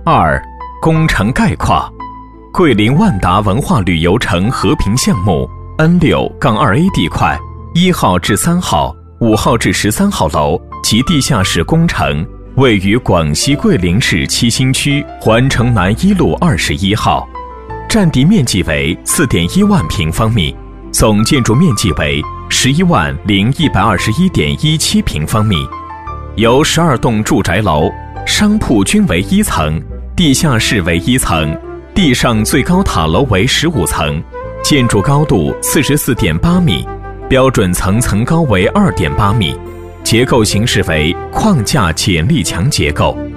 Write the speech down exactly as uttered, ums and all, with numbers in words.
二、工程概况。桂林万达文化旅游城和平项目 N 六 二 A 地块一号至三号、五号至十三号楼及地下室工程位于广西桂林市七星区环城南一路二十一号，占地面积为 四点一万平方米，总建筑面积为 十一万零一百二十一点一七平方米，由十二栋住宅楼、商铺均为一层，地下室为一层，地上最高塔楼为十五层，建筑高度 四十四点八米，标准层层高为 二点八米，结构形式为框架剪力墙结构。